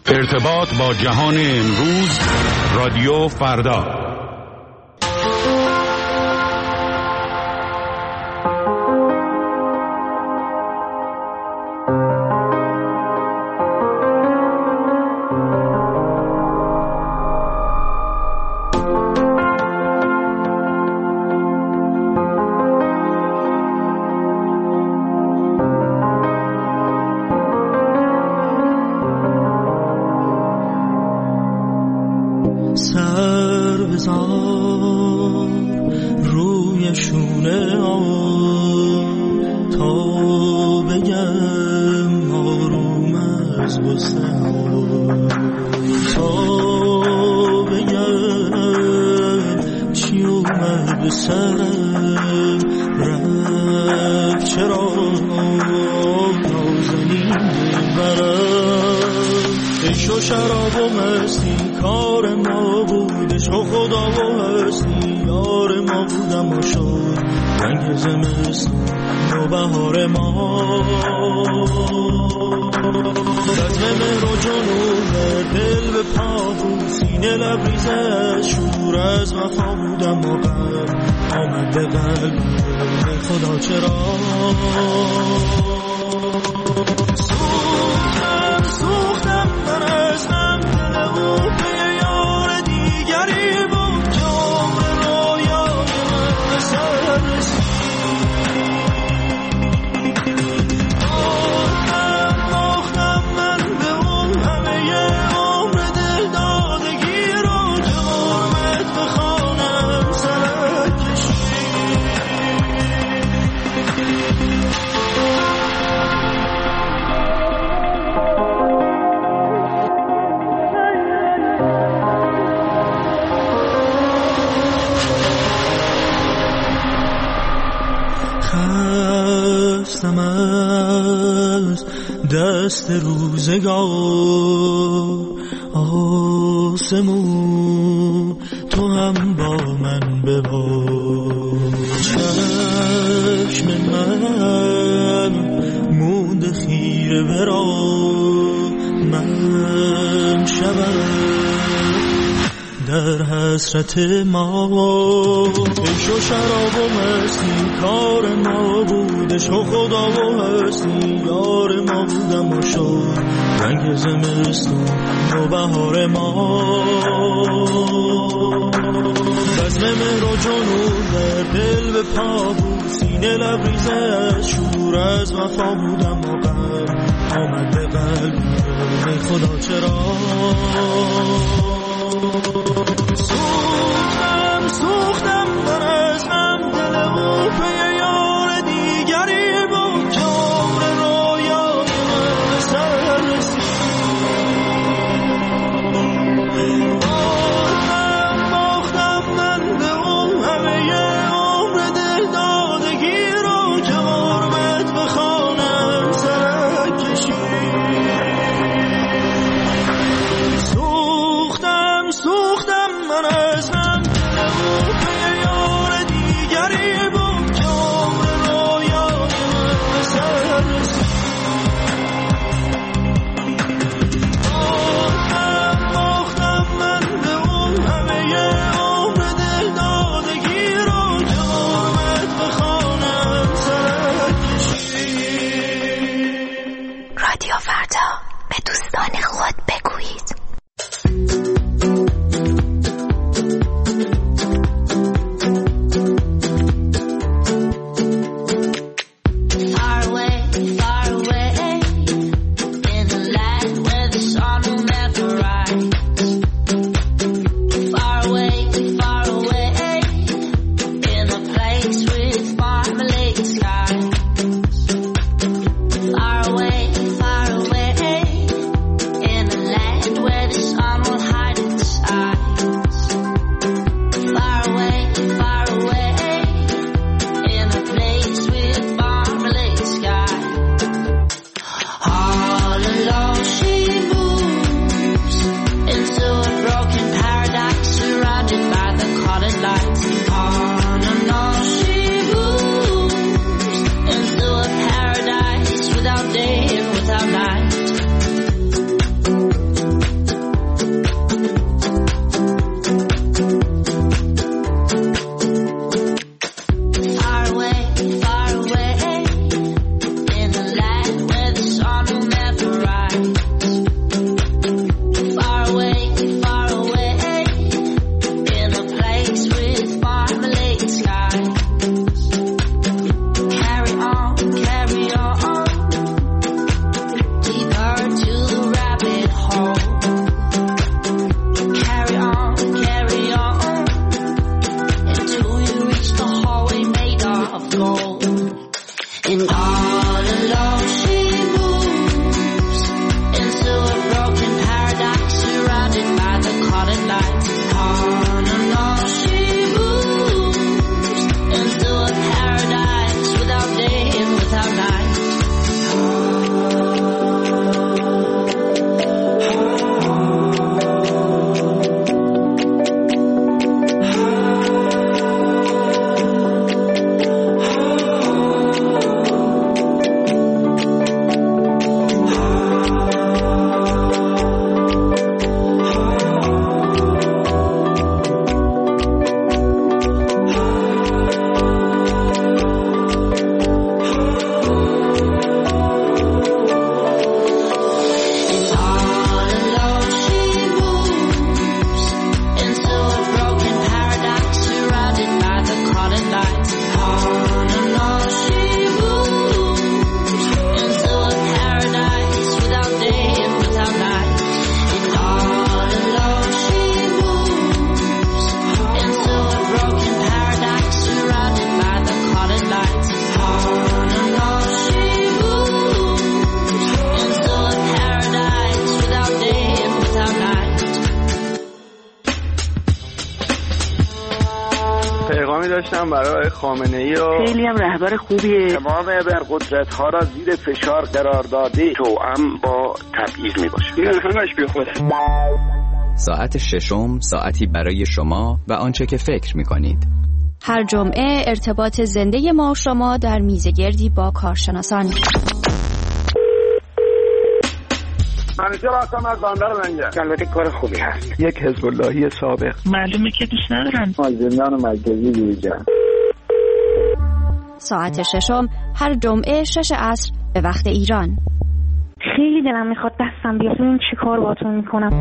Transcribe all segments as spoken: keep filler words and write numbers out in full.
ارتباط با جهان امروز، رادیو فردا. دست روزگار آسمون تو هم با من ببار، چشم من موند خیره برا من شبم در حسرت ما. عشق و شراب و مستی کار ما بودش و خدا و هستی یار ما بودم و شد رنگ زمستون و بهار ما. بزم من رو جنون در دل به پا بود، سینه لبریزه از شور از وفا بودم و قلب آمد به قلب خدا چرا. سوختم سوختم برزم دلمو پی یار دیگری بود که عمر رویای من به سر رسید. باختم باختم من به اون همه عمر دل دادگی رو که غربت به خانم سرک کشید. سوختم سوختم من از هم دلمو پی یار دیگری بود که عمر رویای من به سر رسید. باختم باختم من به اون همه عمر دل دادگی رو که غربت به خانم سرک کشید. رادیو فردا، به دوستان خود بگویید. Far away, far away, in the land داشتم برای خامنه‌ای و خیلی هم رهبر خوبیه. تمام ابرقدرت‌ها را زیر فشار قرار داده توأم با تبعیض میباشه. این همش بی خوده. ساعت ششم ساعتی برای شما و آنچه که فکر میکنید. هر جمعه ارتباط زنده ما و شما در میزگردی با کارشناسان. منیجر هستم از بندر منجر. البته کار خوبی هست. یک حزب اللهی سابق. معلومه که دوست ندارم. از زندان مرکزی بیرون. ساعت ششم هر جمعه شش عصر به وقت ایران. خیلی دلم میخواد دستم بیاد. این چی کار باتون میکنم؟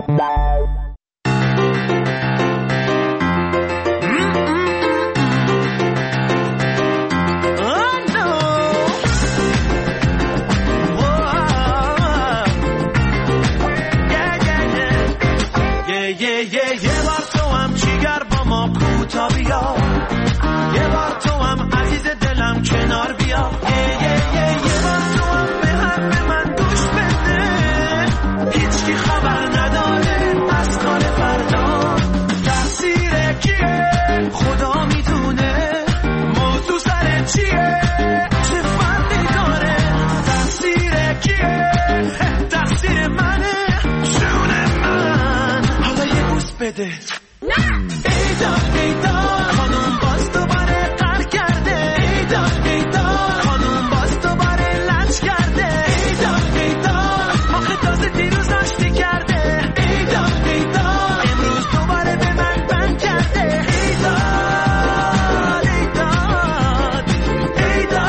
یه یه یه بار تو هم چیگر با ما کوتا بیا، یه بار تو هم عزیز دلم کنار بیا، یه یه یه یه بار تو هم به حرف من گوش بده، هیچ کی خبر نداره از کار فردا، تقصیر کیه خدا میدونه، موضوع سر چیه چه فرقی داره، تقصیر کیه تقصیر منه جون من، حالا یه بوس بده. ایدا ایدا خانم باز دوباره قهر کرده، ایدا ایدا خانم باز دوباره لج کرده، ایدا ایدا آخه تازه دیروز آشتی کرده، ایدا ایدا امروز دوباره به من بند کرده، ایدا ایدا ایدا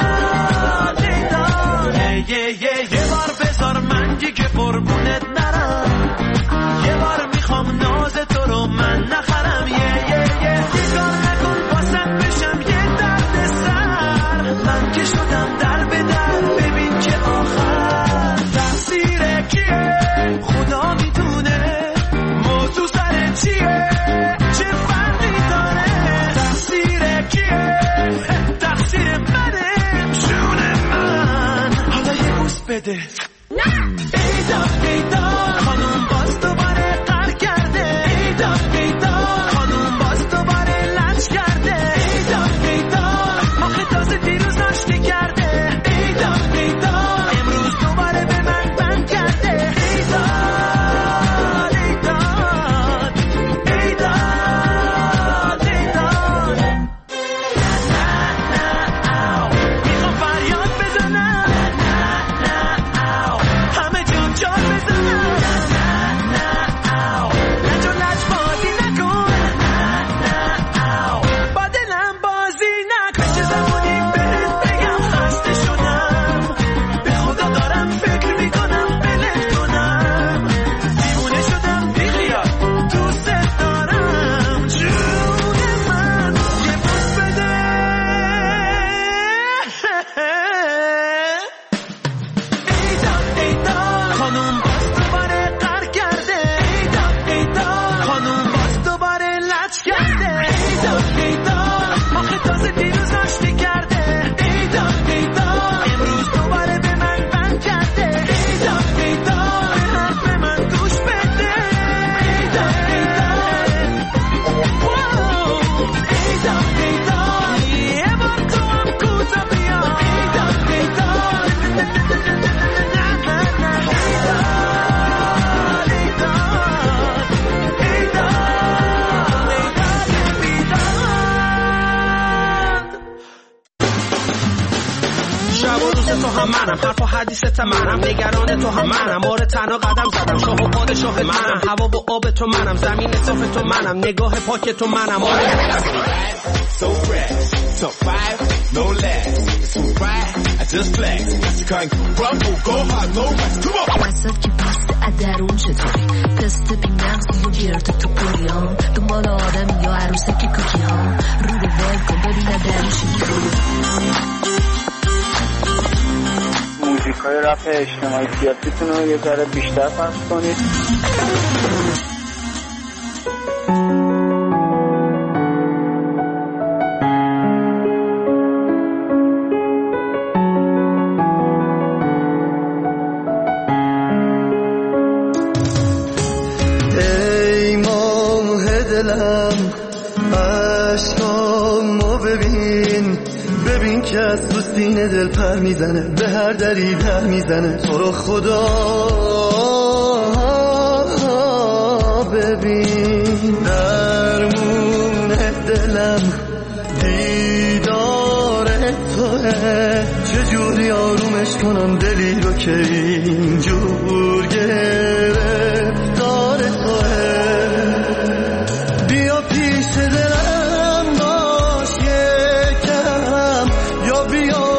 ایدا یه یه یه بار بذار من دیگه قربونت نرم، یه بار میخوام ناز تو رو من نخرم، یه یه یه بیگار نکن واسم بشم یه درد سر، من که شدم در به در، ببین که آخر تقصیر کیه خدا میدونه، موضوع سر چیه چه فرقی داره، تقصیر کیه تقصیر منه جون من، حالا یه بوس بده. ایدا ایدا خانم باز دوباره قهر کرده، ایدا ایدا خانم باز دوباره لج کرده، ایدا ایدا آخه تازه دیروز آشتی کرده، ایدا ایدا امروز دوباره به من بند کرده، ایدا ایدا ایدا ایدا نه نه او میخوام فریاد بزنم، همه جون جان بزنم، لج و لج بازی نکن، با دلم بازی نکن، چه زمانی بهت بگم خسته شدم، به خدا دارم فکر میکنم بلت کنم، دیوونه شدم بیخیال دوست دارم جون من، یه بوس بده. ایدا ایدا خانم باز دوباره حدیثت منم، نگران تو هم منم، آره تنها قدم زدم، شاه و پادشاه منم، هوا و آب تو منم، زمین صاف تو منم، نگاه پاک تو منم. آره so fresh, top five, no less. It's so bright, I just flex. That's the kind of rumble, go hard, no rest. Come on. وسط پست ادرون چطوری تست بی‌نقصی و گرد تو پریام دنبال آدم یا عروسک کوکی ها رو رو ول کن ببینه درش موزیکای رپ اجتماعی سیاسیتون رو یه ذره بیشتر پخش کنید. سینه دل پر میزنه به هر دری در میزنه تو رو خدا ببین درمون دلم دیدار توه چجوری آرومش کنم دلی رو که اینجور گرفتار توه بیا پیش دلم باش یکم یا بیا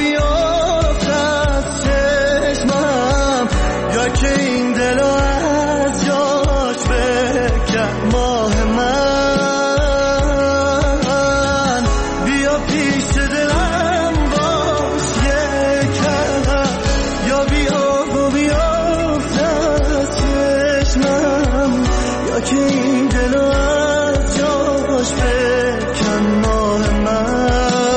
که این دلو از جاش بکن ماه من بیا پیش دلم باش یکم یا بیا و بیافت از چشمم یا که این دلو از جاش بکن ماه من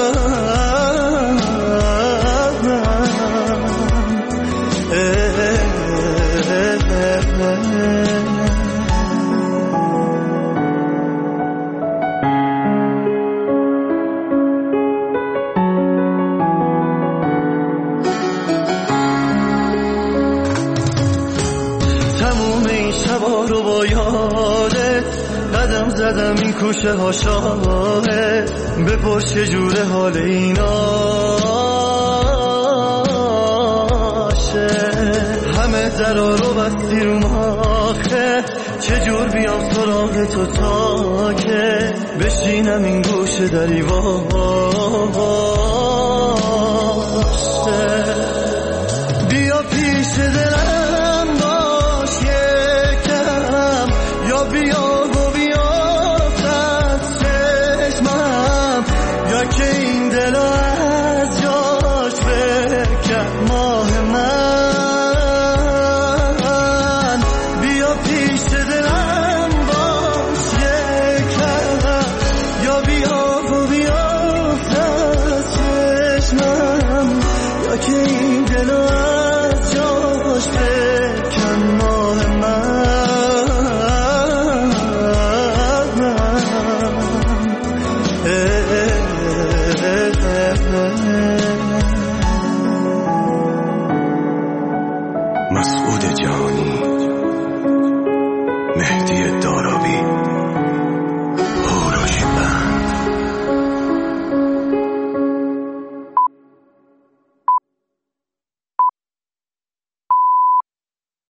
زدم این کوشه ها شاهد بپرس چجوره حال ایناشه همه درا رو بستی رو ماخه چجور بیام سراغ تو تا که بشینم این گوشه دری واشه بیا پیش دلم باش یکم یا بیا که این دلو از جاش بکن ماه من بیا پیش دلم باش یکم یا بیا و بیافت از چشمم یا که این دلو از جاش بکن ماه من مسعود جان